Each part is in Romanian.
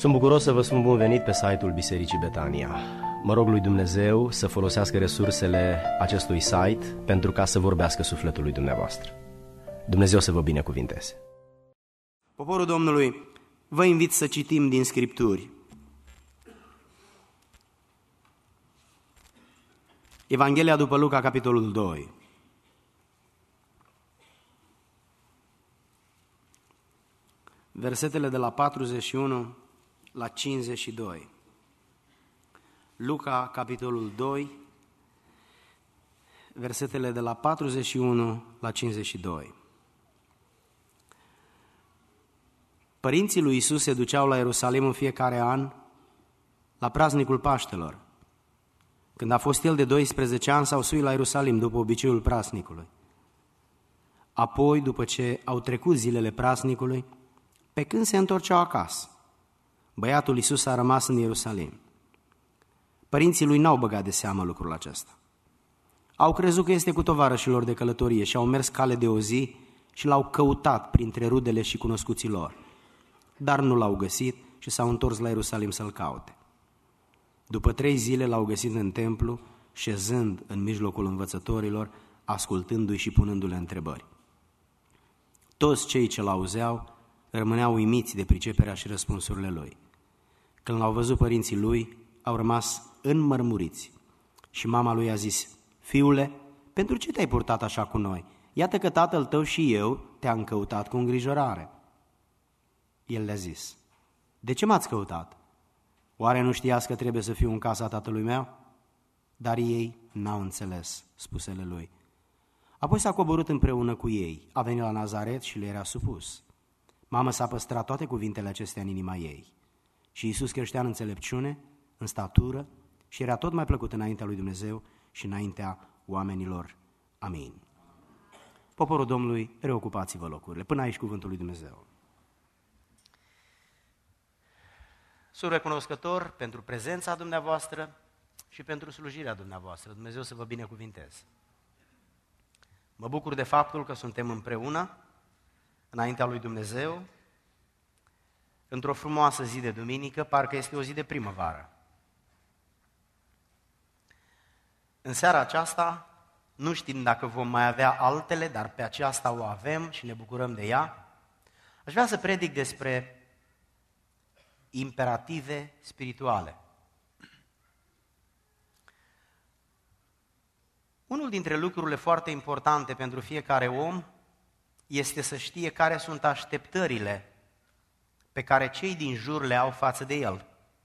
Sunt bucuros să vă spun bun venit pe site-ul Bisericii Betania. Mă rog lui Dumnezeu să folosească resursele acestui site pentru ca să vorbească sufletului dumneavoastră. Dumnezeu să vă binecuvinteze. Poporul Domnului, vă invit să citim din Scripturi. Evanghelia după Luca, capitolul 2. Versetele de la 41 la 52. Luca, capitolul 2, versetele de la 41 la 52. Părinții lui Iisus se duceau la Ierusalim în fiecare an la praznicul Paștelor. Când a fost el de 12 ani, s-au suit la Ierusalim după obiceiul praznicului. Apoi, după ce au trecut zilele praznicului, pe când se întorceau acasă, băiatul Iisus a rămas în Ierusalim. Părinții lui n-au băgat de seamă lucrul acesta. Au crezut că este cu tovarășilor de călătorie și au mers cale de o zi și l-au căutat printre rudele și cunoscuții lor. Dar nu l-au găsit și s-au întors la Ierusalim să-l caute. După 3 zile l-au găsit în templu, șezând în mijlocul învățătorilor, ascultându-i și punându-le întrebări. Toți cei ce l-auzeau rămâneau uimiți de priceperea și răspunsurile lui. Când l-au văzut părinții lui, au rămas înmărmuriți. Și mama lui a zis: Fiule, pentru ce te-ai purtat așa cu noi? Iată că tatăl tău și eu te-am căutat cu îngrijorare. El le-a zis: De ce m-ați căutat? Oare nu știați că trebuie să fiu în casa tatălui meu? Dar ei n-au înțeles spusele lui. Apoi s-a coborât împreună cu ei, a venit la Nazaret și le era supus. Mama s-a păstrat toate cuvintele acestea în inima ei. Și Iisus creștea în înțelepciune, în statură și era tot mai plăcut înaintea lui Dumnezeu și înaintea oamenilor. Amin. Poporul Domnului, reocupați-vă locurile. Până aici cuvântul lui Dumnezeu. Sunt recunoscător pentru prezența dumneavoastră și pentru slujirea dumneavoastră. Dumnezeu să vă binecuvinteze. Mă bucur de faptul că suntem împreună înaintea lui Dumnezeu într-o frumoasă zi de duminică, parcă este o zi de primăvară. În seara aceasta, nu știm dacă vom mai avea altele, dar pe aceasta o avem și ne bucurăm de ea. Aș vrea să predic despre imperative spirituale. Unul dintre lucrurile foarte importante pentru fiecare om este să știe care sunt așteptările pe care cei din jur le au față de el.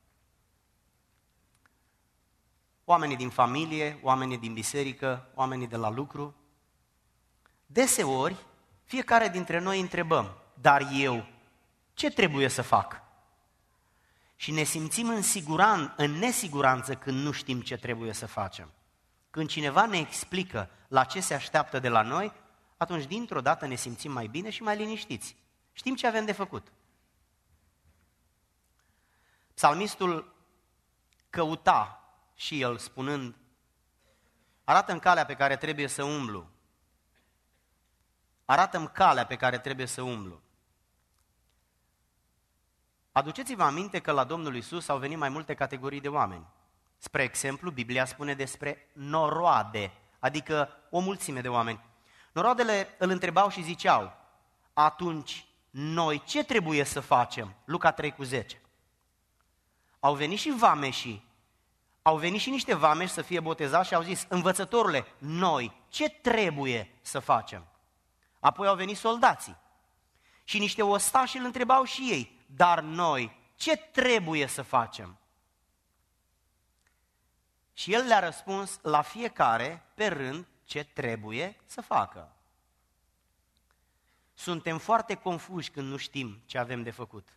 Oamenii din familie, oamenii din biserică, oamenii de la lucru. Deseori, fiecare dintre noi întrebăm: dar eu, ce trebuie să fac? Și ne simțim în nesiguranță când nu știm ce trebuie să facem. Când cineva ne explică la ce se așteaptă de la noi, atunci dintr-o dată ne simțim mai bine și mai liniștiți. Știm ce avem de făcut. Psalmistul căuta și el spunând: arată-mi calea pe care trebuie să umblu. Arată-mi calea pe care trebuie să umblu. Aduceți-vă aminte că la Domnul Iisus au venit mai multe categorii de oameni. Spre exemplu, Biblia spune despre noroade, adică o mulțime de oameni. Noroadele îl întrebau și ziceau: atunci noi ce trebuie să facem? Luca 3:10. Au venit și vameșii, au venit și niște vameși să fie botezați și au zis: învățătorule, noi ce trebuie să facem? Apoi au venit soldații și niște ostași îl întrebau și ei: dar noi ce trebuie să facem? Și el le-a răspuns la fiecare pe rând ce trebuie să facă. Suntem foarte confuși când nu știm ce avem de făcut.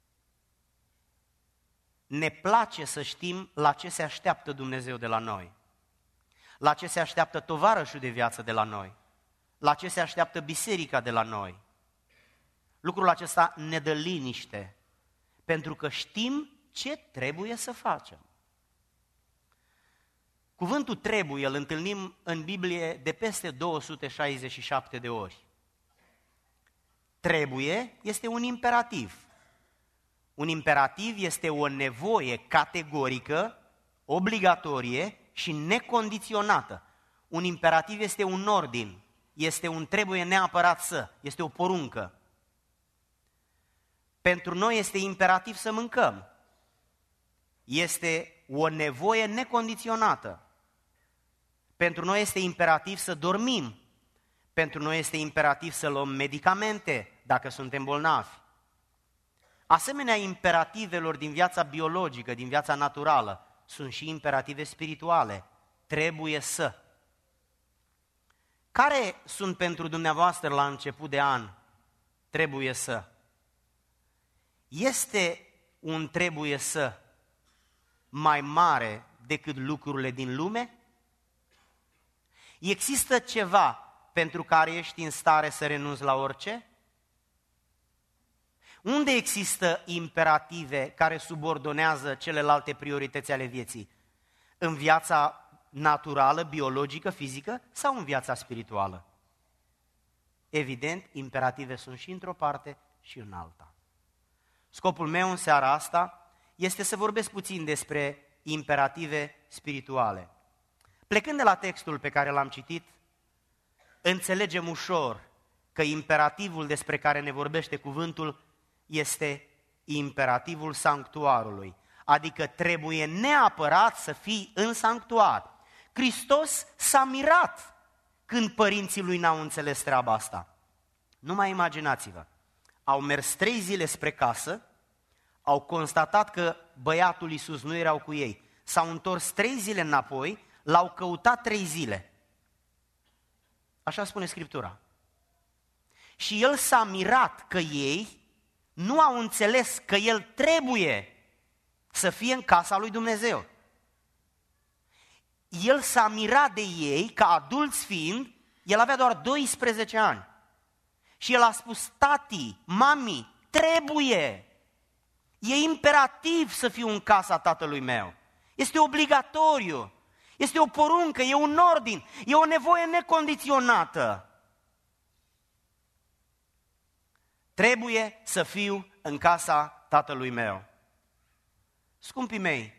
Ne place să știm la ce se așteaptă Dumnezeu de la noi, la ce se așteaptă tovarășul de viață de la noi, la ce se așteaptă biserica de la noi. Lucrul acesta ne dă liniște, pentru că știm ce trebuie să facem. Cuvântul trebuie îl întâlnim în Biblie de peste 267 de ori. Trebuie este un imperativ. Un imperativ este o nevoie categorică, obligatorie și necondiționată. Un imperativ este un ordin, este un trebuie neapărat să, este o poruncă. Pentru noi este imperativ să mâncăm. Este o nevoie necondiționată. Pentru noi este imperativ să dormim. Pentru noi este imperativ să luăm medicamente dacă suntem bolnavi. Asemenea imperativelor din viața biologică, din viața naturală, sunt și imperative spirituale. Trebuie să. Care sunt pentru dumneavoastră la început de an? Trebuie să. Este un trebuie să mai mare decât lucrurile din lume? Există ceva pentru care ești în stare să renunți la orice? Unde există imperative care subordonează celelalte priorități ale vieții? În viața naturală, biologică, fizică sau în viața spirituală? Evident, imperative sunt și într-o parte și în alta. Scopul meu în seara asta este să vorbesc puțin despre imperative spirituale. Plecând de la textul pe care l-am citit, înțelegem ușor că imperativul despre care ne vorbește cuvântul este imperativul sanctuarului, adică trebuie neapărat să fii în sanctuar. Hristos s-a mirat când părinții lui n-au înțeles treaba asta. Nu mai imaginați-vă, au mers 3 zile spre casă, au constatat că băiatul Iisus nu erau cu ei, s-au întors 3 zile înapoi, l-au căutat 3 zile. Așa spune Scriptura. Și el s-a mirat că ei nu au înțeles că el trebuie să fie în casa lui Dumnezeu. El s-a mirat de ei, ca adulți fiind, el avea doar 12 ani. Și el a spus, tati, mami, trebuie, e imperativ să fiu în casa tatălui meu. Este obligatoriu, este o poruncă, e un ordin, e o nevoie necondiționată. Trebuie să fiu în casa tatălui meu. Scumpii mei,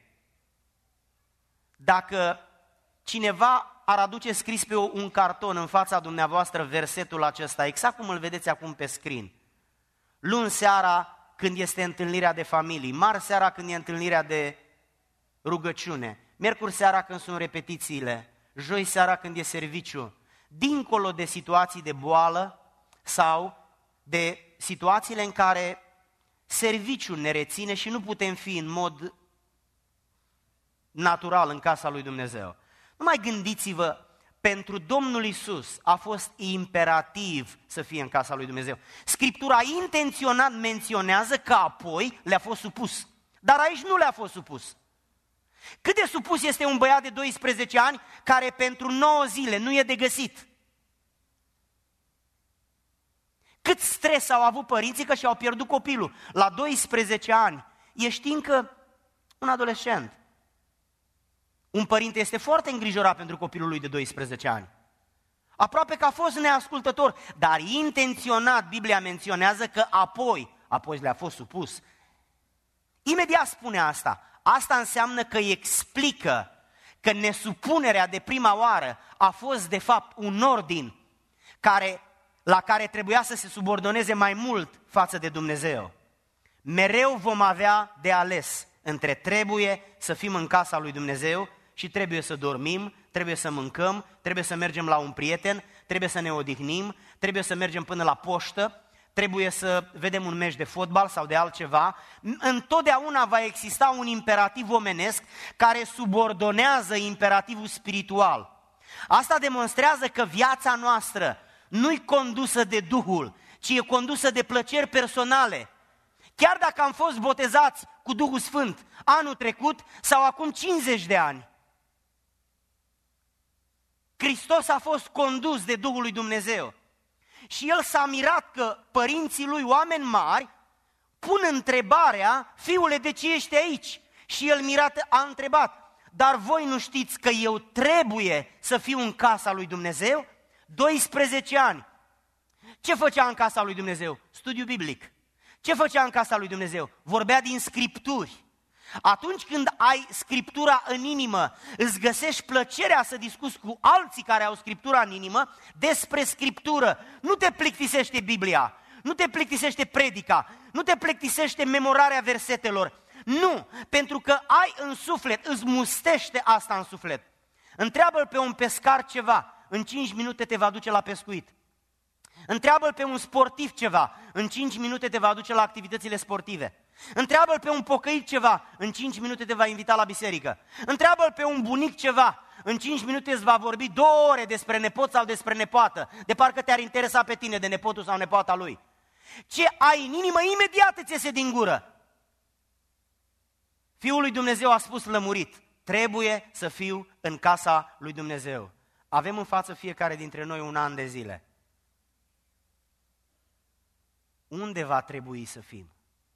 dacă cineva ar aduce scris pe un carton în fața dumneavoastră versetul acesta, exact cum îl vedeți acum pe screen, luni seara când este întâlnirea de familii, marți seara când e întâlnirea de rugăciune, miercuri seara când sunt repetițiile, joi seara când e serviciu, dincolo de situații de boală sau de situațiile în care serviciul ne reține și nu putem fi în mod natural în casa lui Dumnezeu. Nu mai gândiți-vă, pentru Domnul Iisus a fost imperativ să fie în casa lui Dumnezeu. Scriptura intenționat menționează că apoi le-a fost supus, dar aici nu le-a fost supus. Cât de supus este un băiat de 12 ani care pentru 9 zile nu e de găsit? Cât stres au avut părinții că și-au pierdut copilul. La 12 ani ești încă un adolescent. Un părinte este foarte îngrijorat pentru copilul lui de 12 ani. Aproape că a fost neascultător, dar intenționat Biblia menționează că apoi le-a fost supus. Imediat spune asta. Asta înseamnă că explică că nesupunerea de prima oară a fost de fapt un ordin la care trebuia să se subordoneze mai mult față de Dumnezeu. Mereu vom avea de ales între trebuie să fim în casa lui Dumnezeu și trebuie să dormim, trebuie să mâncăm, trebuie să mergem la un prieten, trebuie să ne odihnim, trebuie să mergem până la poștă, trebuie să vedem un meci de fotbal sau de altceva. Întotdeauna va exista un imperativ omenesc care subordonează imperativul spiritual. Asta demonstrează că viața noastră nu-i condusă de Duhul, ci e condusă de plăceri personale. Chiar dacă am fost botezați cu Duhul Sfânt anul trecut sau acum 50 de ani, Hristos a fost condus de Duhul lui Dumnezeu. Și el s-a mirat că părinții lui, oameni mari, pun întrebarea, fiule, de ce ești aici? Și el mirat a întrebat, dar voi nu știți că eu trebuie să fiu în casa lui Dumnezeu? 12 ani. Ce făcea în casa lui Dumnezeu? Studiu biblic. Ce făcea în casa lui Dumnezeu? Vorbea din Scripturi. Atunci când ai Scriptura în inimă, îți găsești plăcerea să discuți cu alții care au Scriptura în inimă despre Scriptură. Nu te plictisește Biblia, nu te plictisește predica, nu te plictisește memorarea versetelor. Nu, pentru că ai în suflet, îți mustește asta în suflet. Întreabă-l pe un pescar ceva, în 5 minute te va duce la pescuit. Întreabă-l pe un sportiv ceva, în 5 minute te va duce la activitățile sportive. Întreabă-l pe un pocăit ceva, în 5 minute te va invita la biserică. Întreabă-l pe un bunic ceva, în 5 minute îți va vorbi 2 ore despre nepot sau despre nepoată, de parcă te-ar interesa pe tine de nepotul sau nepoata lui. Ce ai în inimă, imediat îți iese din gură. Fiul lui Dumnezeu a spus lămurit, trebuie să fiu în casa lui Dumnezeu. Avem în față fiecare dintre noi un an de zile. Unde va trebui să fim?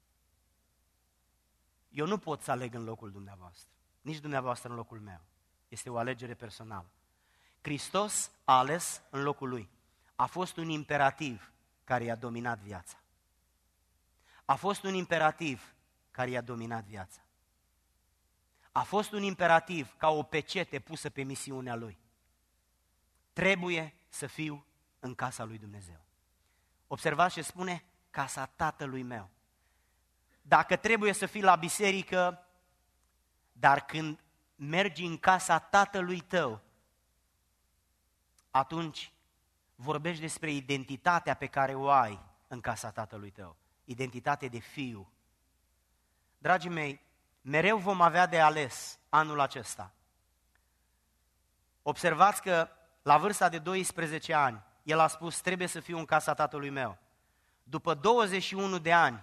Eu nu pot să aleg în locul dumneavoastră, nici dumneavoastră în locul meu. Este o alegere personală. Hristos a ales în locul lui. A fost un imperativ care i-a dominat viața. A fost un imperativ care i-a dominat viața. A fost un imperativ ca o pecete pusă pe misiunea lui. Trebuie să fiu în casa lui Dumnezeu. Observați ce spune? Casa tatălui meu. Dacă trebuie să fii la biserică, dar când mergi în casa tatălui tău, atunci vorbești despre identitatea pe care o ai în casa tatălui tău. Identitate de fiu. Dragii mei, mereu vom avea de ales anul acesta. Observați că la vârsta de 12 ani, el a spus, trebuie să fiu în casa tatălui meu. După 21 de ani,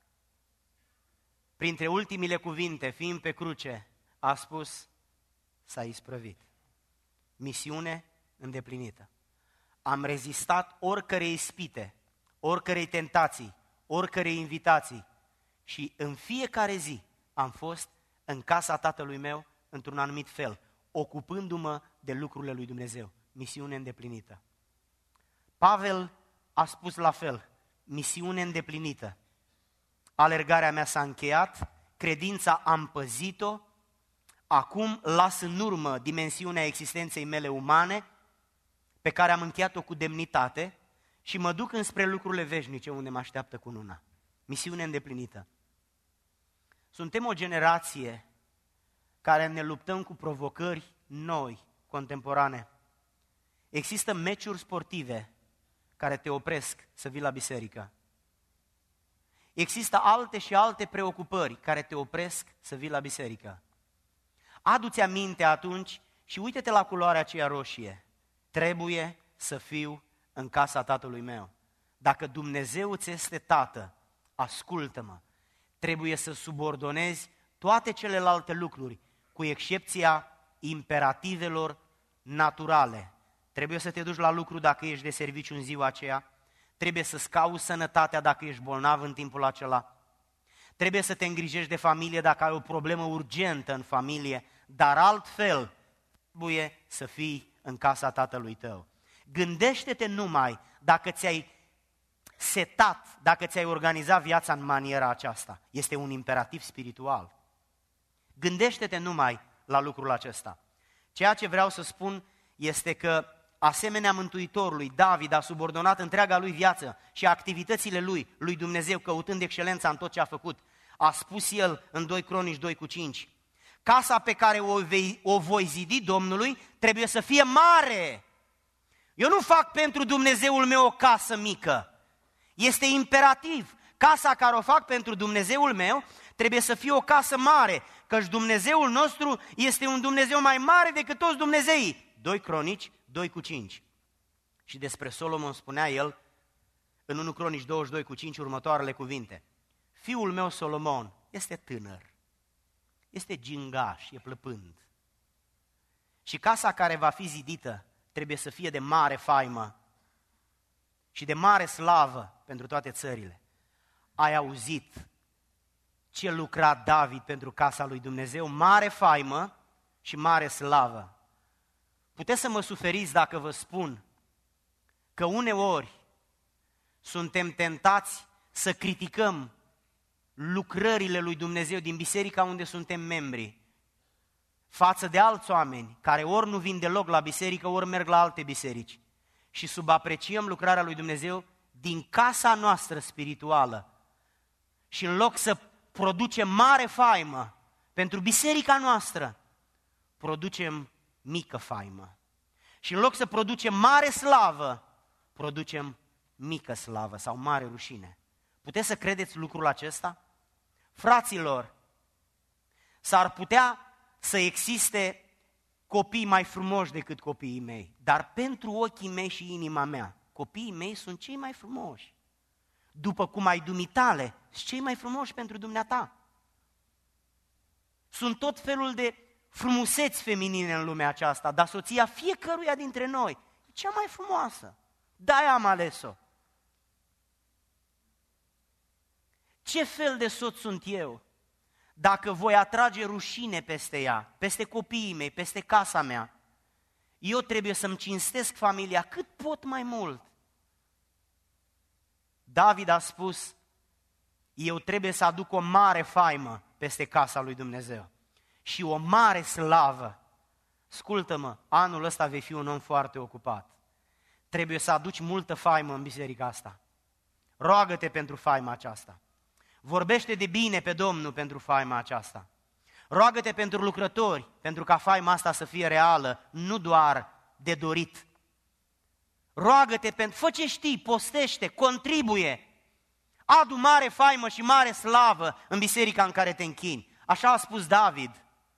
printre ultimile cuvinte, fiind pe cruce, a spus, s-a isprăvit. Misiune îndeplinită. Am rezistat oricărei ispite, oricărei tentații, oricărei invitații și în fiecare zi am fost în casa tatălui meu într-un anumit fel, ocupându-mă de lucrurile lui Dumnezeu. Misiune îndeplinită. Pavel a spus la fel, misiune îndeplinită. Alergarea mea s-a încheiat, credința am păzit-o, acum las în urmă dimensiunea existenței mele umane, pe care am încheiat-o cu demnitate și mă duc înspre lucrurile veșnice unde mă așteaptă cununa. Misiune îndeplinită. Suntem o generație care ne luptăm cu provocări noi, contemporane. Există meciuri sportive care te opresc să vii la biserică. Există alte și alte preocupări care te opresc să vii la biserică. Adu-ți aminte atunci și uite-te la culoarea aceea roșie. Trebuie să fiu în casa tatălui meu. Dacă Dumnezeu ți este tată, ascultă-mă. Trebuie să subordonezi toate celelalte lucruri, cu excepția imperativelor naturale. Trebuie să te duci la lucru dacă ești de serviciu în ziua aceea. Trebuie să-ți cauți sănătatea dacă ești bolnav în timpul acela. Trebuie să te îngrijești de familie dacă ai o problemă urgentă în familie, dar altfel trebuie să fii în casa tatălui tău. Gândește-te numai dacă ți-ai setat, dacă ți-ai organizat viața în maniera aceasta. Este un imperativ spiritual. Gândește-te numai la lucrul acesta. Ceea ce vreau să spun este că asemenea Mântuitorului, David a subordonat întreaga lui viață și activitățile lui Dumnezeu, căutând excelența în tot ce a făcut. A spus el în 2 Cronici 2:5, casa pe care o voi zidi Domnului trebuie să fie mare. Eu nu fac pentru Dumnezeul meu o casă mică. Este imperativ. Casa care o fac pentru Dumnezeul meu trebuie să fie o casă mare, căci Dumnezeul nostru este un Dumnezeu mai mare decât toți Dumnezeii. 2 Cronici 2:5. Și despre Solomon spunea el în 1 Cronici 22:5 următoarele cuvinte. Fiul meu Solomon este tânăr, este gingaș, e plăpând. Și casa care va fi zidită trebuie să fie de mare faimă și de mare slavă pentru toate țările. Ai auzit ce lucra David pentru casa lui Dumnezeu? Mare faimă și mare slavă. Puteți să mă suferiți dacă vă spun că uneori suntem tentați să criticăm lucrările lui Dumnezeu din biserica unde suntem membri față de alți oameni care ori nu vin deloc la biserică, ori merg la alte biserici și subapreciem lucrarea lui Dumnezeu din casa noastră spirituală și în loc să producem mare faimă pentru biserica noastră, producem mică faimă. Și în loc să producem mare slavă, producem mică slavă sau mare rușine. Puteți să credeți lucrul acesta? Fraților, s-ar putea să existe copii mai frumoși decât copiii mei, dar pentru ochii mei și inima mea, copiii mei sunt cei mai frumoși. După cum ai dumitale, sunt cei mai frumoși pentru dumneata. Sunt tot felul de frumuseți feminine în lumea aceasta, dar soția fiecăruia dintre noi e cea mai frumoasă. De-aia am ales-o. Ce fel de soț sunt eu dacă voi atrage rușine peste ea, peste copiii mei, peste casa mea? Eu trebuie să-mi cinstesc familia cât pot mai mult. David a spus, eu trebuie să aduc o mare faimă peste casa lui Dumnezeu și o mare slavă. Ascultă-mă, anul ăsta vei fi un om foarte ocupat. Trebuie să aduci multă faimă în biserica asta. Roagă-te pentru faima aceasta. Vorbește de bine pe Domnul pentru faima aceasta. Roagă-te pentru lucrători, pentru ca faima asta să fie reală, nu doar de dorit. Roagă-te pentru, fă ce știi, postește, contribuie. Adu mare faimă și mare slavă în biserica în care te închini. Așa a spus David.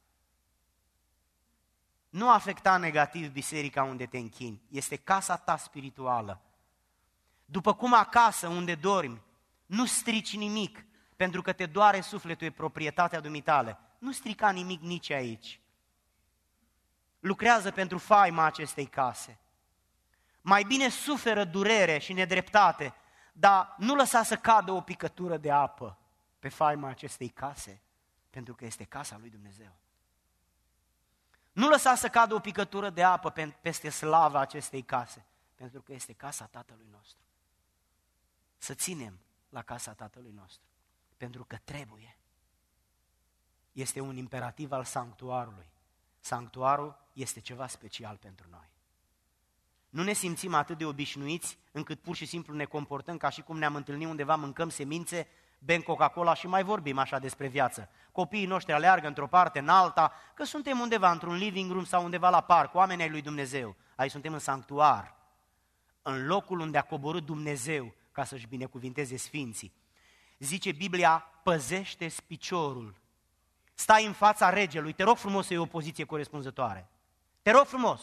Nu afecta negativ biserica unde te închini, este casa ta spirituală. După cum acasă unde dormi, nu strici nimic, pentru că te doare sufletul, e proprietatea dumitale. Nu strica nimic nici aici. Lucrează pentru faima acestei case. Mai bine suferă durere și nedreptate, dar nu lăsa să cadă o picătură de apă pe faima acestei case, pentru că este casa lui Dumnezeu. Nu lăsa să cadă o picătură de apă peste slava acestei case, pentru că este casa Tatălui nostru. Să ținem la casa Tatălui nostru, pentru că trebuie. Este un imperativ al sanctuarului. Sanctuarul este ceva special pentru noi. Nu ne simțim atât de obișnuiți încât pur și simplu ne comportăm ca și cum ne-am întâlnit undeva, mâncăm semințe, bem Coca-Cola și mai vorbim așa despre viață. Copiii noștri aleargă într-o parte, în alta, că suntem undeva într-un living room sau undeva la parc, oamenii ai lui Dumnezeu. Aici suntem în sanctuar, în locul unde a coborât Dumnezeu ca să-și binecuvinteze sfinții. Zice Biblia, păzește-ți piciorul. Stai în fața regelui, te rog frumos să iei o poziție corespunzătoare. Te rog frumos.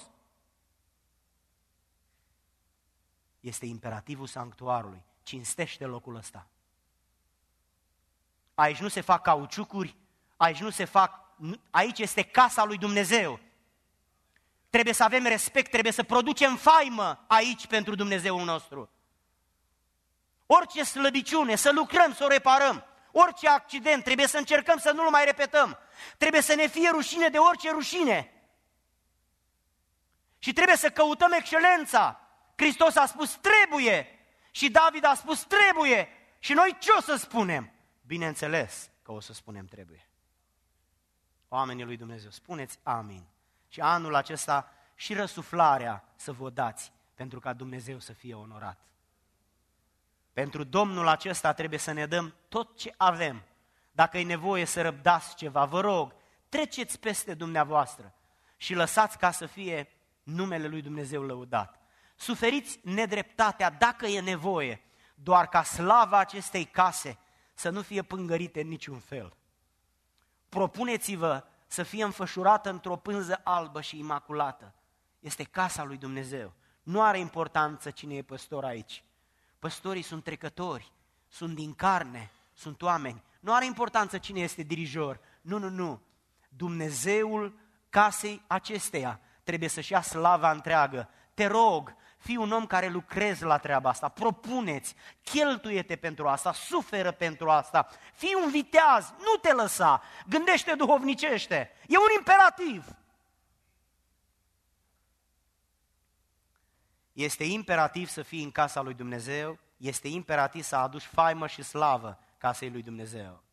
Este imperativul sanctuarului. Cinstește locul ăsta. Aici nu se fac cauciucuri, aici este casa lui Dumnezeu. Trebuie să avem respect, trebuie să producem faimă aici pentru Dumnezeul nostru. Orice slăbiciune, să lucrăm, să o reparăm. Orice accident, trebuie să încercăm să nu-l mai repetăm. Trebuie să ne fie rușine de orice rușine. Și trebuie să căutăm excelența. Hristos a spus trebuie și David a spus trebuie. Și noi ce o să spunem? Bineînțeles că o să spunem trebuie. Oamenii lui Dumnezeu, spuneți amin. Și anul acesta și răsuflarea să vă dați pentru ca Dumnezeu să fie onorat. Pentru Domnul acesta trebuie să ne dăm tot ce avem. Dacă e nevoie să răbdați ceva, vă rog, treceți peste dumneavoastră și lăsați ca să fie numele lui Dumnezeu lăudat. Suferiți nedreptatea dacă e nevoie, doar ca slava acestei case să nu fie pângărită în niciun fel. Propuneți-vă să fie înfășurată într-o pânză albă și imaculată. Este casa lui Dumnezeu. Nu are importanță cine e păstor aici. Păstorii sunt trecători, sunt din carne, sunt oameni. Nu are importanță cine este dirijor. Nu. Dumnezeul casei acesteia trebuie să-și ia slava întreagă. Te rog, fii un om care lucrezi la treaba asta, propuneți, cheltuie-te pentru asta, suferă pentru asta, fii un viteaz, nu te lăsa, gândește duhovnicește, e un imperativ. Este imperativ să fii în casa lui Dumnezeu, este imperativ să aduci faimă și slavă casei lui Dumnezeu.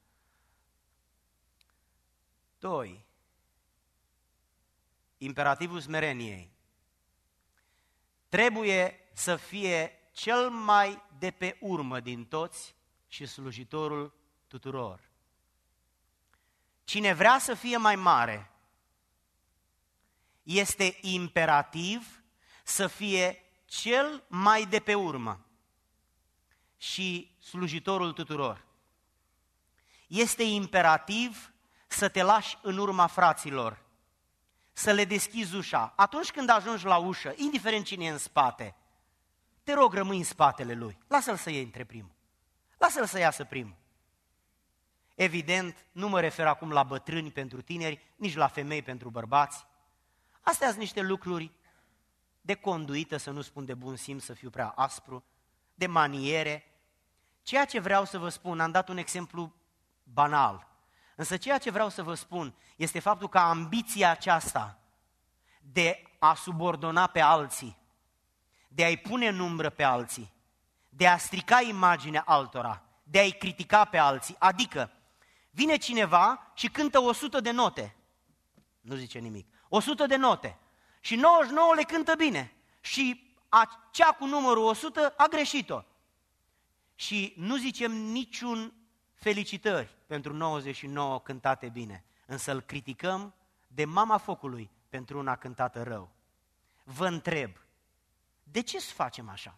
2. Imperativul smereniei. Trebuie să fie cel mai de pe urmă din toți și slujitorul tuturor. Cine vrea să fie mai mare, este imperativ să fie cel mai de pe urmă și slujitorul tuturor. Este imperativ să te lași în urma fraților, să le deschizi ușa. Atunci când ajungi la ușă, indiferent cine e în spate, te rog, rămâi în spatele lui. Lasă-l să intre primul. Lasă-l să iasă primul. Evident, nu mă refer acum la bătrâni pentru tineri, nici la femei pentru bărbați. Astea sunt niște lucruri de conduită, să nu spun de bun simț, să fiu prea aspru, de maniere. Ceea ce vreau să vă spun, am dat un exemplu banal, însă ceea ce vreau să vă spun este faptul că ambiția aceasta de a subordona pe alții, de a-i pune în umbră pe alții, de a strica imaginea altora, de a-i critica pe alții, adică vine cineva și cântă 100 de note, nu zice nimic, 100 de note și 99 le cântă bine și cea cu numărul 100 a greșit-o. Și nu zicem niciun felicitări pentru 99 cântate bine, însă îl criticăm de mama focului pentru una cântată rău. Vă întreb, de ce să facem așa?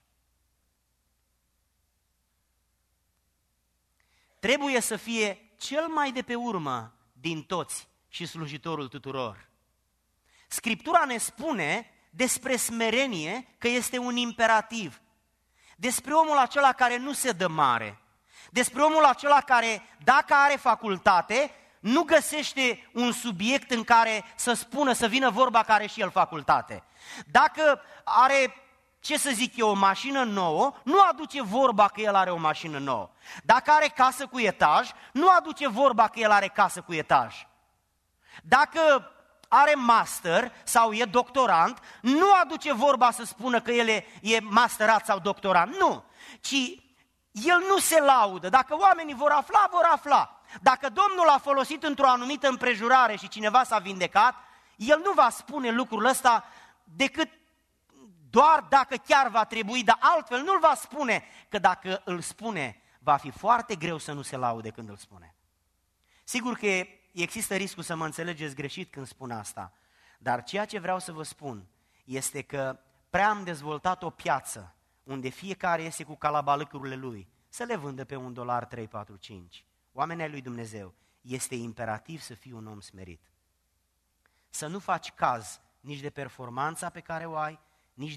Trebuie să fie cel mai de pe urmă din toți și slujitorul tuturor. Scriptura ne spune despre smerenie că este un imperativ. Despre omul acela care nu se dă mare. Despre omul acela care, dacă are facultate, nu găsește un subiect în care să spună, să vină vorba că are și el facultate. Dacă are, ce să zic eu, o mașină nouă, nu aduce vorba că el are o mașină nouă. Dacă are casă cu etaj, nu aduce vorba că el are casă cu etaj. Dacă are master sau e doctorant, nu aduce vorba să spună că el e masterat sau doctorant, nu, ci el nu se laudă. Dacă oamenii vor afla, vor afla. Dacă Domnul a folosit într-o anumită împrejurare și cineva s-a vindecat, el nu va spune lucrul ăsta decât doar dacă chiar va trebui, dar altfel nu-l va spune, că dacă îl spune, va fi foarte greu să nu se laude când îl spune. Sigur că există riscul să mă înțelegeți greșit când spun asta, dar ceea ce vreau să vă spun este că prea am dezvoltat o piață unde fiecare iese cu calabalâcurile lui, să le vândă pe $1, 3, 4, 5. Oamenii lui Dumnezeu, este imperativ să fii un om smerit. Să nu faci caz nici de performanța pe care o ai, nici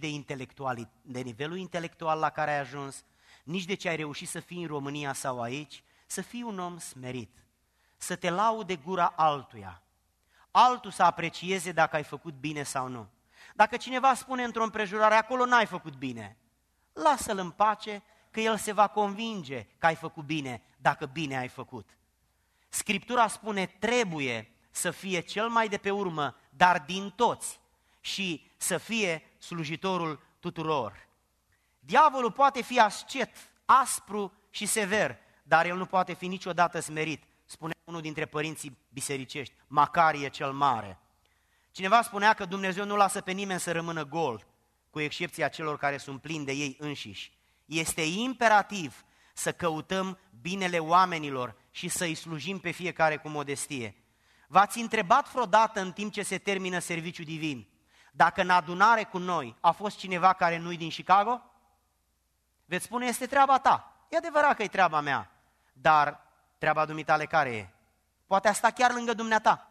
de nivelul intelectual la care ai ajuns, nici de ce ai reușit să fii în România sau aici, să fii un om smerit. Să te laude gura altuia, altul să aprecieze dacă ai făcut bine sau nu. Dacă cineva spune într-o împrejurare, acolo n-ai făcut bine, lasă-l în pace, că el se va convinge că ai făcut bine, dacă bine ai făcut. Scriptura spune, trebuie să fie cel mai de pe urmă, dar din toți, și să fie slujitorul tuturor. Diavolul poate fi ascet, aspru și sever, dar el nu poate fi niciodată smerit. Spune unul dintre părinții bisericești, Macarie cel Mare. Cineva spunea că Dumnezeu nu lasă pe nimeni să rămână gol, cu excepția celor care sunt plini de ei înșiși. Este imperativ să căutăm binele oamenilor și să-i slujim pe fiecare cu modestie. V-ați întrebat vreodată în timp ce se termină serviciul divin, dacă în adunare cu noi a fost cineva care nu-i din Chicago? Veți spune, este treaba ta. E adevărat că e treaba mea, dar treaba dumitale care e? Poate a sta chiar lângă dumneata.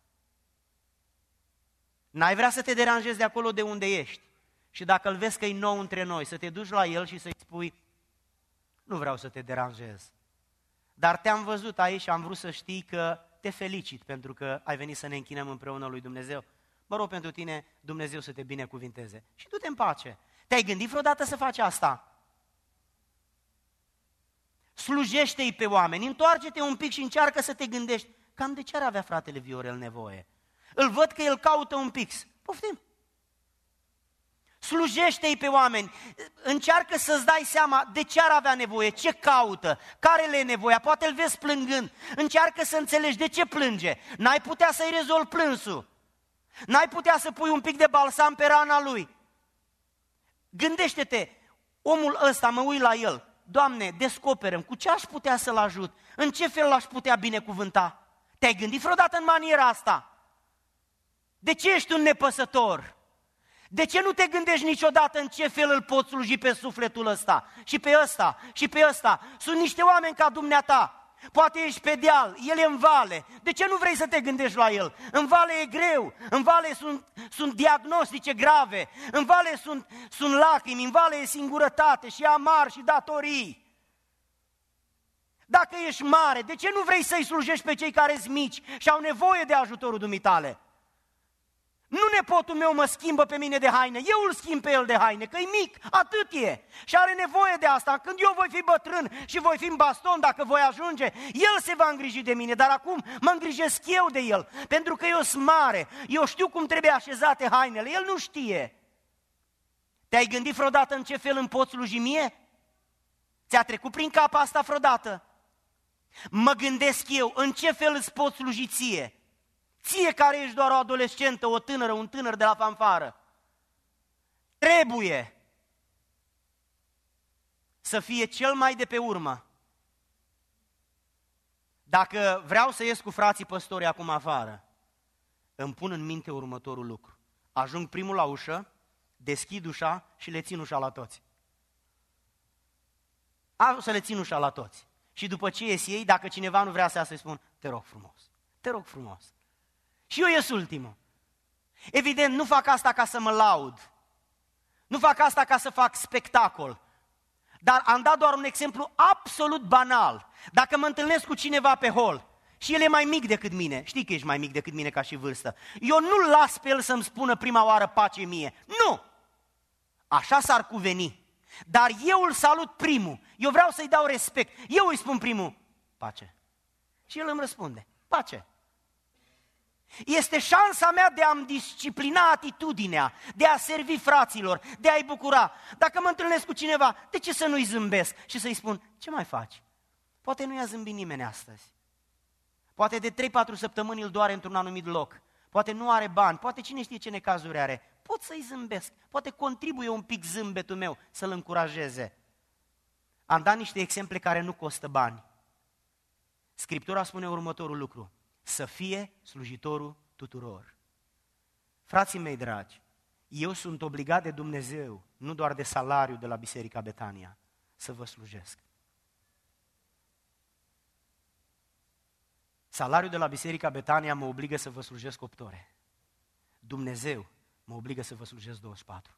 N-ai vrea să te deranjezi de acolo de unde ești. Și dacă îl vezi că e nou între noi, să te duci la el și să-i spui, nu vreau să te deranjez, dar te-am văzut aici și am vrut să știi că te felicit pentru că ai venit să ne închinăm împreună lui Dumnezeu. Mă rog pentru tine, Dumnezeu să te binecuvinteze. Și du-te în pace. Te-ai gândit vreodată să faci asta? Slujește-i pe oameni, întoarce-te un pic și încearcă să te gândești, cam de ce ar avea fratele Viorel nevoie? Îl văd că el caută un pix. Poftim! Slujește-i pe oameni, încearcă să-ți dai seama de ce ar avea nevoie, ce caută, care le e nevoia, poate îl vezi plângând, încearcă să înțelegi de ce plânge, n-ai putea să-i rezolvi plânsul, n-ai putea să pui un pic de balsam pe rana lui. Gândește-te, omul ăsta, mă uit la el, Doamne, descoperă-mi, cu ce aș putea să-l ajut, în ce fel l-aș putea binecuvânta? Te-ai gândit vreodată în maniera asta? De ce ești un nepăsător? De ce nu te gândești niciodată în ce fel îl poți sluji pe sufletul ăsta? Și pe ăsta, și pe ăsta. Sunt niște oameni ca dumneata. Poate ești pe deal, el e în vale. De ce nu vrei să te gândești la el? În vale e greu, în vale sunt diagnostice grave, în vale sunt lacrimi, în vale e singurătate și amar și datorii. Dacă ești mare, de ce nu vrei să-i slujești pe cei care sunt mici și au nevoie de ajutorul dumitale? Nu nepotul meu mă schimbă pe mine de haine, eu îl schimb pe el de haine, că e mic, atât e. Și are nevoie de asta. Când eu voi fi bătrân și voi fi în baston, dacă voi ajunge, el se va îngriji de mine, dar acum mă îngrijesc eu de el, pentru că eu sunt mare, eu știu cum trebuie așezate hainele, el nu știe. Te-ai gândit vreodată în ce fel îmi poți sluji mie? Ți-a trecut prin cap asta vreodată? Mă gândesc eu, în ce fel îți pot sluji ție? Ție care ești doar o adolescentă, o tânără, un tânăr de la fanfară. Trebuie să fie cel mai de pe urmă. Dacă vreau să ies cu frații păstori acum afară, îmi pun în minte următorul lucru. Ajung primul la ușă, deschid ușa și le țin ușa la toți. Să le țin ușa la toți. Și după ce ies ei, dacă cineva nu vrea să iasă, îi spun, te rog frumos, te rog frumos. Și eu ies ultimul. Evident, nu fac asta ca să mă laud, nu fac asta ca să fac spectacol, dar am dat doar un exemplu absolut banal. Dacă mă întâlnesc cu cineva pe hol și el e mai mic decât mine, știi că ești mai mic decât mine ca și vârstă, eu nu-l las pe el să-mi spună prima oară pace mie, nu! Așa s-ar cuveni. Dar eu îl salut primul, eu vreau să-i dau respect, eu îi spun primul, pace. Și el îmi răspunde, pace. Este șansa mea de a-mi disciplina atitudinea, de a servi fraților, de a-i bucura. Dacă mă întâlnesc cu cineva, de ce să nu-i zâmbesc și să-i spun, ce mai faci? Poate nu i-a zâmbit nimeni astăzi. Poate de 3-4 săptămâni îl doare într-un anumit loc. Poate nu are bani, poate cine știe ce necazuri are. Pot să-i zâmbesc, poate contribuie un pic zâmbetul meu să-l încurajeze. Am dat niște exemple care nu costă bani. Scriptura spune următorul lucru. Să fie slujitorul tuturor. Frații mei dragi, eu sunt obligat de Dumnezeu, nu doar de salariu de la Biserica Betania, să vă slujesc. Salariul de la Biserica Betania mă obligă să vă slujesc 8 ore. Dumnezeu mă obligă să vă slujesc 24.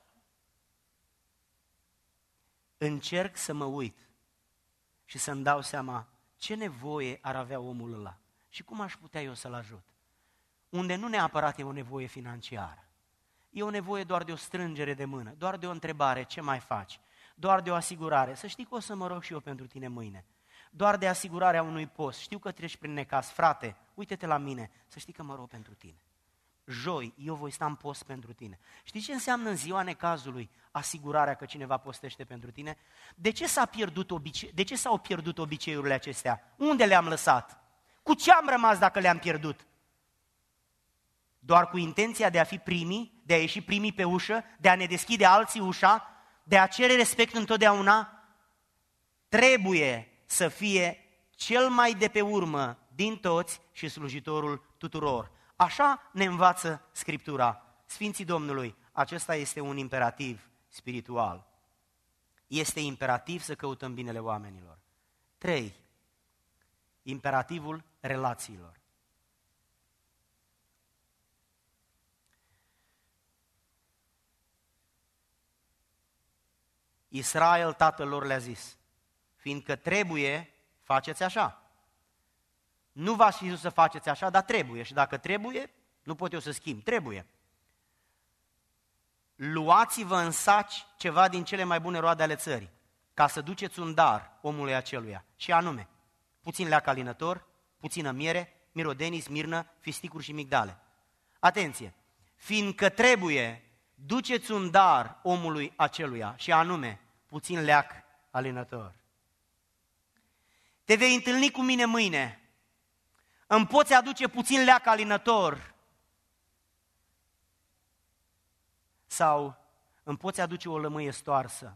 Încerc să mă uit și să-mi dau seama ce nevoie ar avea omul ăla și cum aș putea eu să-l ajut. Unde nu neapărat e o nevoie financiară, e o nevoie doar de o strângere de mână, doar de o întrebare, ce mai faci? Doar de o asigurare, să știi că o să mă rog și eu pentru tine mâine. Doar de asigurarea unui post, știu că treci prin necaz, frate, uite-te la mine, să știi că mă rog pentru tine. Joi, eu voi sta în post pentru tine. Știi ce înseamnă în ziua necazului asigurarea că cineva postește pentru tine? De ce s-au pierdut obiceiurile acestea? Unde le-am lăsat? Cu ce am rămas dacă le-am pierdut? Doar cu intenția de a fi primii, de a ieși primii pe ușă, de a ne deschide alții ușa, de a cere respect întotdeauna? Trebuie să fie cel mai de pe urmă din toți și slujitorul tuturor. Așa ne învață Scriptura. Sfinții Domnului, acesta este un imperativ spiritual. Este imperativ să căutăm binele oamenilor. 3. Imperativul relațiilor. Israel, tatăl lor, le-a zis, fiindcă trebuie, faceți așa. Nu v-aș fi zis să faceți așa, dar trebuie. Și dacă trebuie, nu pot eu să schimb, trebuie. Luați-vă în saci ceva din cele mai bune roade ale țării, ca să duceți un dar omului aceluia. Și anume, puțin leac alinător, puțină miere, mirodenii, smirnă, fisticuri și migdale. Atenție! Fiindcă trebuie, duceți un dar omului aceluia, și anume, puțin leac alinător. Te vei întâlni cu mine mâine, îmi poți aduce puțin leac alinător sau îmi poți aduce o lămâie stoarsă,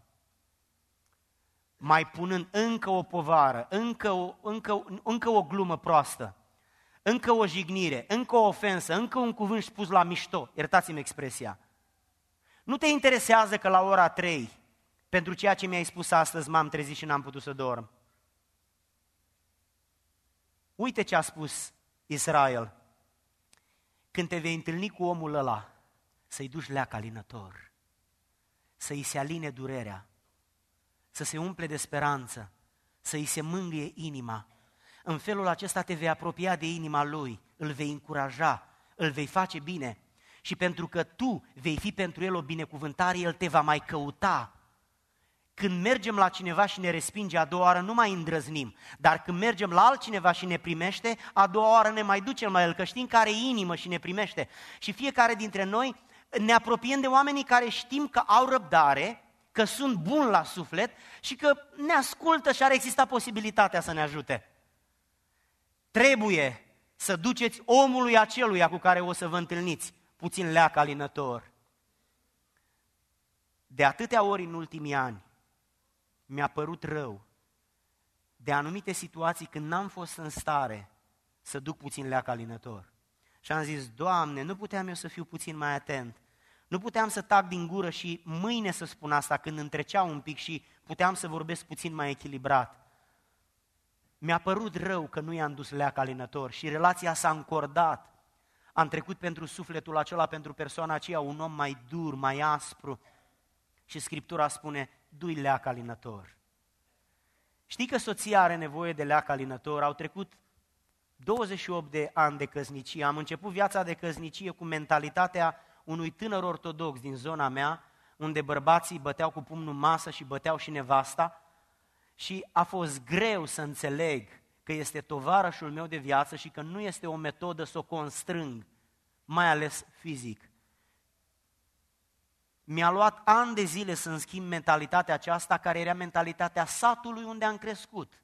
mai punând încă o povară, încă o glumă proastă, încă o jignire, încă o ofensă, încă un cuvânt spus la mișto, iertați-mi expresia. Nu te interesează că la ora 3, pentru ceea ce mi-ai spus astăzi, m-am trezit și n-am putut să dorm? Uite ce a spus Israel. Când te vei întâlni cu omul ăla, să-i duci leac alinător, să-i se aline durerea, să se umple de speranță, să-i se mângâie inima. În felul acesta te vei apropia de inima lui, îl vei încuraja, îl vei face bine. Și pentru că tu vei fi pentru el o binecuvântare, el te va mai căuta. Când mergem la cineva și ne respinge a doua oară, nu mai îndrăznim. Dar când mergem la altcineva și ne primește, a doua oară ne mai ducem la el, că știm că are inimă și ne primește. Și fiecare dintre noi ne apropiem de oamenii care știm că au răbdare, că sunt buni la suflet și că ne ascultă și ar exista posibilitatea să ne ajute. Trebuie să duceți omului aceluia cu care o să vă întâlniți puțin leac alinător. De atâtea ori în ultimii ani mi-a părut rău de anumite situații când n-am fost în stare să duc puțin leac alinător. Și am zis, Doamne, nu puteam eu să fiu puțin mai atent, nu puteam să tac din gură și mâine să spun asta când întrecea un pic și puteam să vorbesc puțin mai echilibrat. Mi-a părut rău că nu i-am dus leac alinător și relația s-a încordat. Am trecut pentru sufletul acela, pentru persoana aceea, un om mai dur, mai aspru. Și Scriptura spune, du-i leac alinător. Știi că soția are nevoie de leac alinător? Au trecut 28 de ani de căsnicie. Am început viața de căsnicie cu mentalitatea unui tânăr ortodox din zona mea, unde bărbații băteau cu pumnul în masă și băteau și nevasta. Și a fost greu să înțeleg că este tovarășul meu de viață și că nu este o metodă să o constrâng, mai ales fizic. Mi-a luat ani de zile să-mi schimb mentalitatea aceasta, care era mentalitatea satului unde am crescut.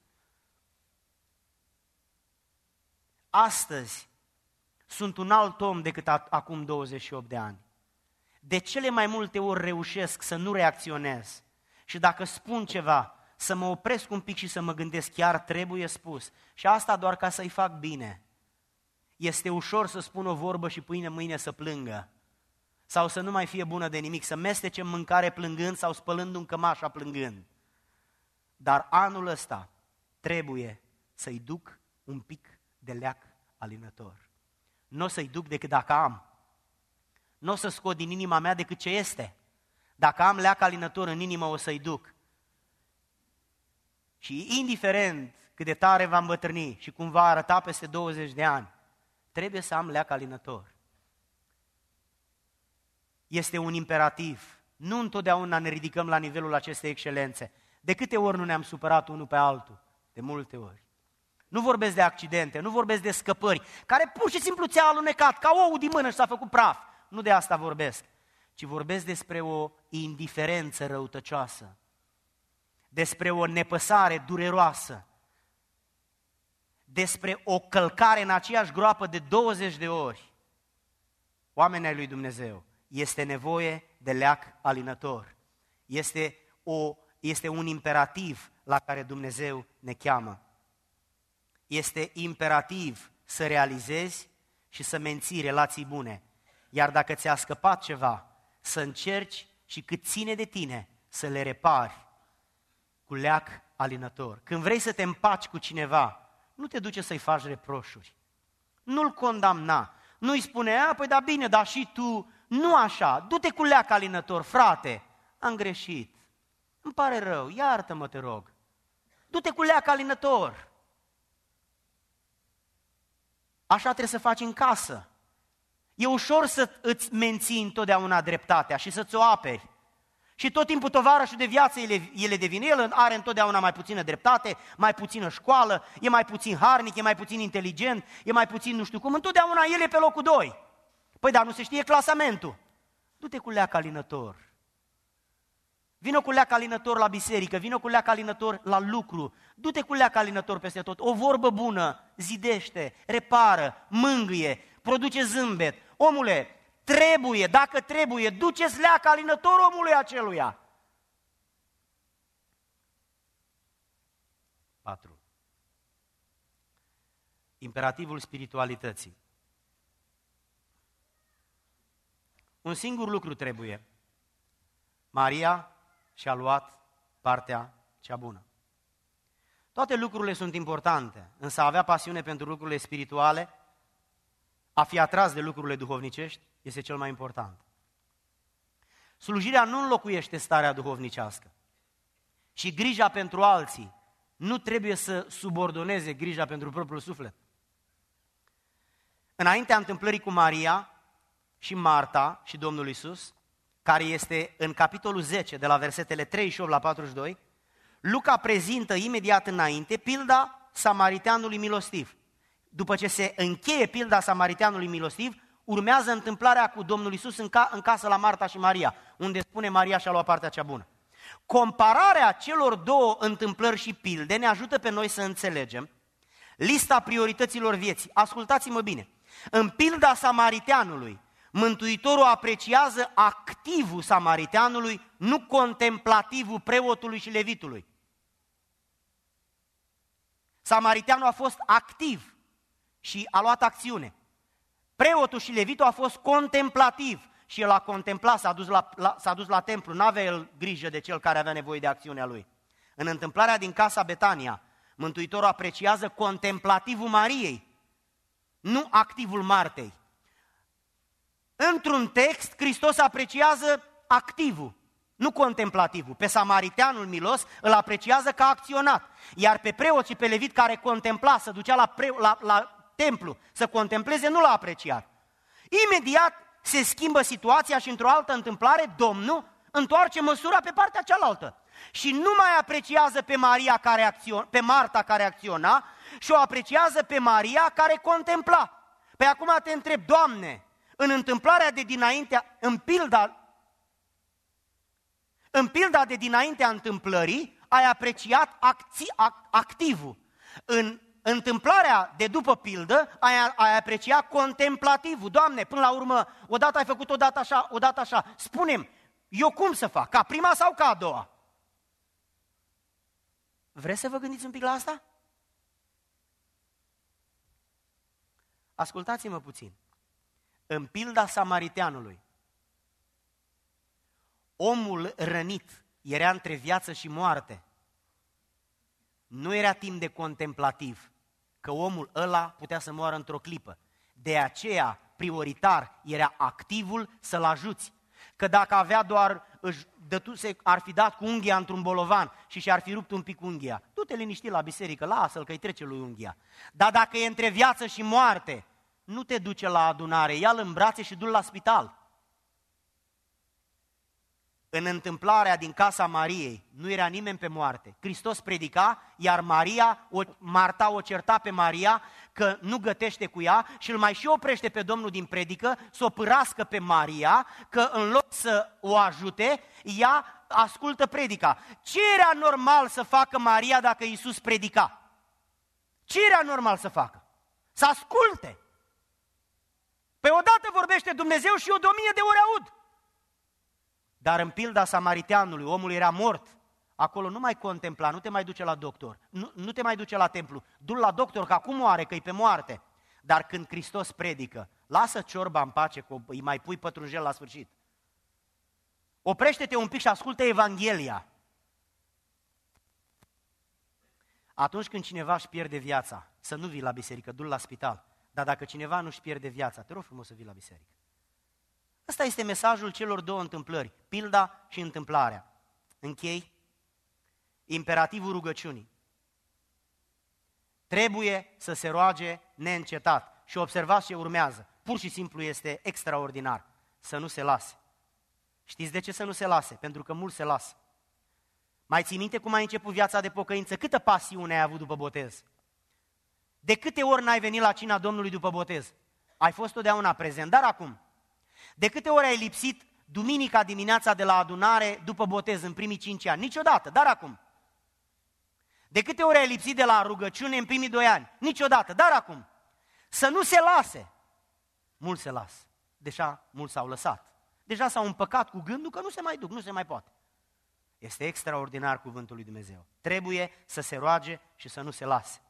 Astăzi sunt un alt om decât acum 28 de ani. De cele mai multe ori reușesc să nu reacționez și dacă spun ceva, să mă opresc un pic și să mă gândesc, chiar trebuie spus. Și asta doar ca să-i fac bine. Este ușor să spun o vorbă și pâine mâine să plângă. Sau să nu mai fie bună de nimic, să mestecem mâncare plângând sau spălând un cămașa plângând. Dar anul ăsta trebuie să-i duc un pic de leac alinător. Nu o să-i duc decât dacă am. Nu o să scot din inima mea decât ce este. Dacă am leac alinător în inimă, o să-i duc. Și indiferent cât de tare va îmbătrâni și cum va arăta peste 20 de ani, trebuie să am leac alinător. Este un imperativ. Nu întotdeauna ne ridicăm la nivelul acestei excelențe. De câte ori nu ne-am supărat unul pe altul? De multe ori. Nu vorbesc de accidente, nu vorbesc de scăpări, care pur și simplu ți-a alunecat ca ou din mână și s-a făcut praf. Nu de asta vorbesc, ci vorbesc despre o indiferență răutăcioasă, despre o nepăsare dureroasă, despre o călcare în aceeași groapă de 20 de ori. Oamenii ai lui Dumnezeu, este nevoie de leac alinător. Este un imperativ la care Dumnezeu ne cheamă. Este imperativ să realizezi și să menții relații bune. Iar dacă ți-a scăpat ceva, să încerci și cât ține de tine să le repari cu leac alinător. Când vrei să te împaci cu cineva, nu te duce să-i faci reproșuri. Nu-l condamna. Nu-i spune, păi da bine, dar și tu, nu așa. Du-te cu leac alinător, frate, am greșit. Îmi pare rău, iartă-mă, te rog. Du-te cu leac alinător. Așa trebuie să faci în casă. E ușor să îți menții întotdeauna dreptatea și să-ți o aperi. Și tot timpul tovarășul de viață ele devine, el are întotdeauna mai puțină dreptate, mai puțină școală, e mai puțin harnic, e mai puțin inteligent, e mai puțin nu știu cum, întotdeauna el e pe locul 2. Păi da, nu se știe clasamentul. Du-te cu leac alinător. Vină cu leac alinător la biserică, vină cu leac alinător la lucru, du-te cu leac alinător peste tot. O vorbă bună zidește, repară, mângâie, produce zâmbet. Omule, trebuie, dacă trebuie, duceți leac alinător omului aceluia. 4. Imperativul spiritualității. Un singur lucru trebuie. Maria și-a luat partea cea bună. Toate lucrurile sunt importante, însă a avea pasiune pentru lucrurile spirituale, a fi atras de lucrurile duhovnicești, este cel mai important. Slujirea nu înlocuiește starea duhovnicească și grija pentru alții nu trebuie să subordoneze grija pentru propriul suflet. Înaintea întâmplării cu Maria și Marta și Domnul Iisus, care este în capitolul 10, de la versetele 38 la 42, Luca prezintă imediat înainte pilda samariteanului milostiv. După ce se încheie pilda samariteanului milostiv, urmează întâmplarea cu Domnul Iisus în casă la Marta și Maria, unde spune Maria și-a luat partea cea bună. Compararea celor două întâmplări și pilde ne ajută pe noi să înțelegem lista priorităților vieții. Ascultați-mă bine. În pilda samariteanului, Mântuitorul apreciază activul samariteanului, nu contemplativul preotului și levitului. Samariteanul a fost activ și a luat acțiune. Preotul și levitul a fost contemplativ și el a contemplat, s-a dus la templu, n-avea el grijă de cel care avea nevoie de acțiunea lui. În întâmplarea din casa Betania, Mântuitorul apreciază contemplativul Mariei, nu activul Martei. Într-un text, Hristos apreciază activul, nu contemplativul. Pe samariteanul milos îl apreciază ca acționat, iar pe preot și pe levit care contempla, se ducea la templu să contempleze, nu l-a apreciat. Imediat se schimbă situația și într-o altă întâmplare, Domnul întoarce măsura pe partea cealaltă și nu mai apreciază pe pe Marta care acționa și o apreciază pe Maria care contempla. Păi acum te întreb, Doamne, în întâmplarea de dinainte, în pilda de dinaintea întâmplării, ai apreciat activul. În întâmplarea de după pildă, ai apreciat contemplativul. Doamne, până la urmă, odată ai făcut, odată așa. Spune-mi, eu cum să fac? Ca prima sau ca a doua? Vreți să vă gândiți un pic la asta? Ascultați-mă puțin. În pilda samariteanului, omul rănit era între viață și moarte. Nu era timp de contemplativ, că omul ăla putea să moară într-o clipă. De aceea, prioritar, era activul să-l ajuți. Că dacă avea doar, ar fi dat cu unghia într-un bolovan și și-ar fi rupt un pic unghia. Du-te liniștit la biserică, lasă-l că îi trece lui unghia. Dar dacă e între viață și moarte, nu te duce la adunare, ia-l în brațe și du-l la spital. În întâmplarea din casa Mariei nu era nimeni pe moarte. Hristos predica, iar Marta o certa pe Maria că nu gătește cu ea și îl mai și oprește pe Domnul din predică să o pârască pe Maria, că în loc să o ajute, ea ascultă predica. Ce era normal să facă Maria dacă Iisus predica? Ce era normal să facă? Să asculte. Pe odată vorbește Dumnezeu și eu de 1000 de ori aud. Dar în pilda samariteanului, omul era mort. Acolo nu mai contempla, nu te mai duce la doctor, nu te mai duce la templu. Du-l la doctor, că acum moare, că e pe moarte. Dar când Hristos predică, lasă ciorba în pace, că îi mai pui pătrunjel la sfârșit. Oprește-te un pic și ascultă Evanghelia. Atunci când cineva își pierde viața, să nu vii la biserică, du-l la spital. Dar dacă cineva nu își pierde viața, te rog frumos să vii la biserică. Ăsta este mesajul celor două întâmplări, pilda și întâmplarea. Închei. Imperativul rugăciunii. Trebuie să se roage neîncetat. Și observați ce urmează. Pur și simplu este extraordinar. Să nu se lase. Știți de ce să nu se lase? Pentru că mulți se lasă. Mai ții minte cum ai început viața de pocăință? Câtă pasiune ai avut după botez? De câte ori n-ai venit la cina Domnului după botez? Ai fost totdeauna prezent, dar acum? De câte ori ai lipsit duminica dimineața de la adunare după botez în primii 5 ani? Niciodată, dar acum. De câte ori ai lipsit de la rugăciune în primii 2 ani? Niciodată, dar acum. Să nu se lase. Mulți se lasă. Deja mulți s-au lăsat. Deja s-au împăcat cu gândul că nu se mai duc, nu se mai poate. Este extraordinar cuvântul lui Dumnezeu. Trebuie să se roage și să nu se lase.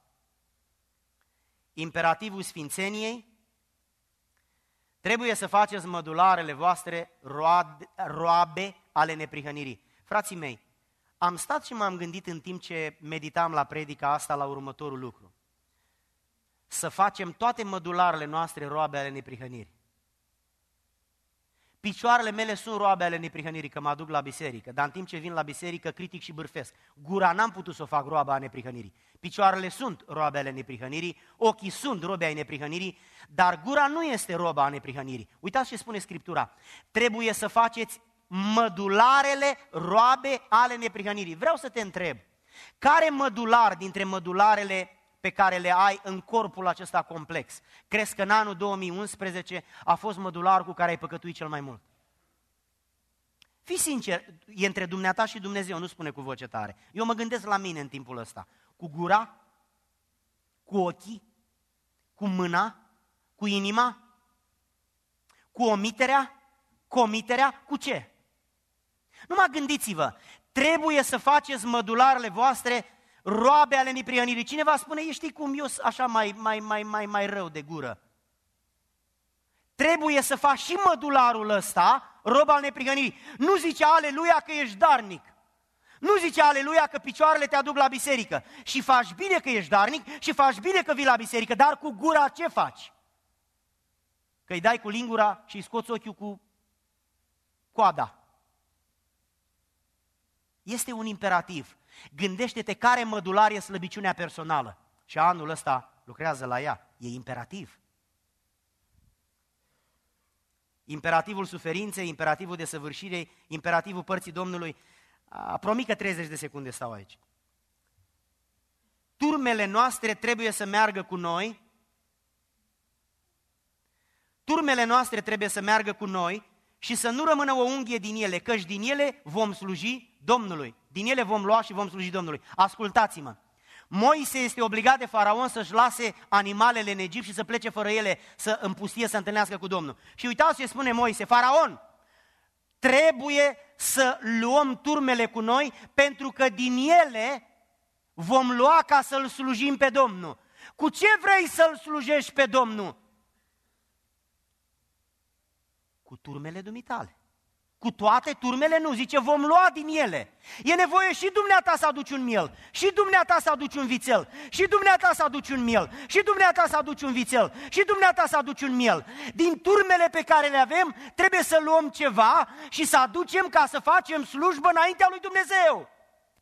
Imperativul sfințeniei: trebuie să faceți mădularele voastre roabe ale neprihănirii. Frații mei, am stat și m-am gândit în timp ce meditam la predica asta la următorul lucru. Să facem toate mădularele noastre roabe ale neprihănirii. Picioarele mele sunt roabe ale neprihănirii, că mă aduc la biserică, dar în timp ce vin la biserică critic și bârfesc. Gura n-am putut să o fac roaba a neprihănirii. Picioarele sunt roabe ale neprihănirii, ochii sunt robe ai neprihănirii, dar gura nu este roba a neprihănirii. Uitați ce spune Scriptura: trebuie să faceți mădularele roabe ale neprihănirii. Vreau să te întreb, care mădular dintre mădularele pe care le ai în corpul acesta complex crezi că în anul 2011 a fost mădularul cu care ai păcătuit cel mai mult? Fii sincer, e între dumneata și Dumnezeu, nu spune cu voce tare. Eu mă gândesc la mine în timpul ăsta. Cu gura? Cu ochii? Cu mâna? Cu inima? Cu omiterea? Cu omiterea? Cu ce? Numai gândiți-vă, trebuie să faceți mădularele voastre roabe ale neprihănirii. Cineva spune: știi cum, eu sunt așa mai rău de gură. Trebuie să faci și mădularul ăsta rob al neprihănirii. Nu zice aleluia că ești darnic. Nu zice aleluia că picioarele te aduc la biserică. Și faci bine că ești darnic și faci bine că vii la biserică, dar cu gura ce faci? Că îi dai cu lingura și îi scoți ochiul cu coada. Este un imperativ. Gândește-te care mădular e slăbiciunea personală și anul ăsta lucrează la ea. E imperativ. Imperativul suferinței, imperativul desăvârșirei, imperativul părții Domnului. Promit că 30 de secunde stau aici. Turmele noastre trebuie să meargă cu noi. Turmele noastre trebuie să meargă cu noi și să nu rămână o unghie din ele, căci din ele vom sluji Domnului. Din ele vom lua și vom sluji Domnului. Ascultați-mă! Moise este obligat de faraon să-și lase animalele în Egipt și să plece fără ele în pustie să întâlnească cu Domnul. Și uitați ce spune Moise: faraon, trebuie să luăm turmele cu noi pentru că din ele vom lua ca să-L slujim pe Domnul. Cu ce vrei să-L slujești pe Domnul? Cu turmele dumitale. Cu toate turmele nu, zice, vom lua din ele. E nevoie și dumneata să aduci un miel, și dumneata să aduci un vițel, și dumneata să aduci un miel, și dumneata să aduci un vițel, și dumneata să aduci un miel. Din turmele pe care le avem trebuie să luăm ceva și să aducem ca să facem slujbă înaintea lui Dumnezeu.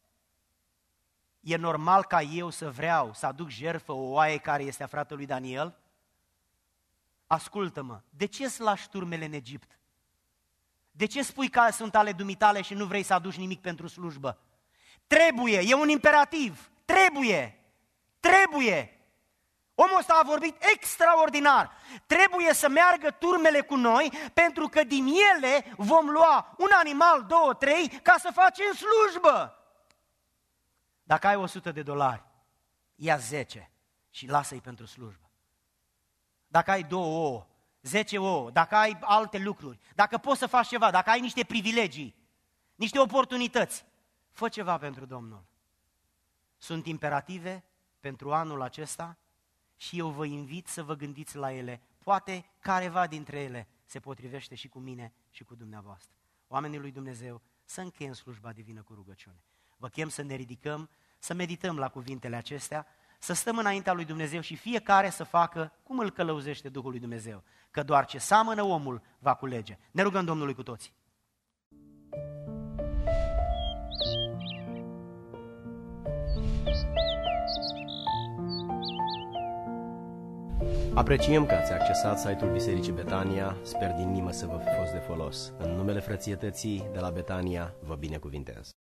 E normal ca eu să vreau să aduc jertfă o oaie care este a fratelui Daniel? Ascultă-mă, de ce îți lași turmele în Egipt? De ce spui că sunt ale dumitale și nu vrei să aduci nimic pentru slujbă? Trebuie, e un imperativ, trebuie. Omul ăsta a vorbit extraordinar. Trebuie să meargă turmele cu noi pentru că din ele vom lua un animal, 2, 3 ca să facem slujbă. Dacă ai $100, ia 10 și lasă-i pentru slujbă. Dacă ai 2 ouă, 10 ouă, dacă ai alte lucruri, dacă poți să faci ceva, dacă ai niște privilegii, niște oportunități, fă ceva pentru Domnul. Sunt imperative pentru anul acesta și eu vă invit să vă gândiți la ele. Poate careva dintre ele se potrivește și cu mine și cu dumneavoastră. Oamenii lui Dumnezeu, să încheiem slujba divină cu rugăciune. Vă chem să ne ridicăm, să medităm la cuvintele acestea, să stăm înaintea lui Dumnezeu și fiecare să facă cum îl călăuzește Duhul lui Dumnezeu, că doar ce seamănă omul va culege. Ne rugăm Domnului cu toții. Apreciem că ați accesat site-ul Bisericii Betania, sper din inimă să vă fi fost de folos. În numele frățietății de la Betania, vă binecuvintez.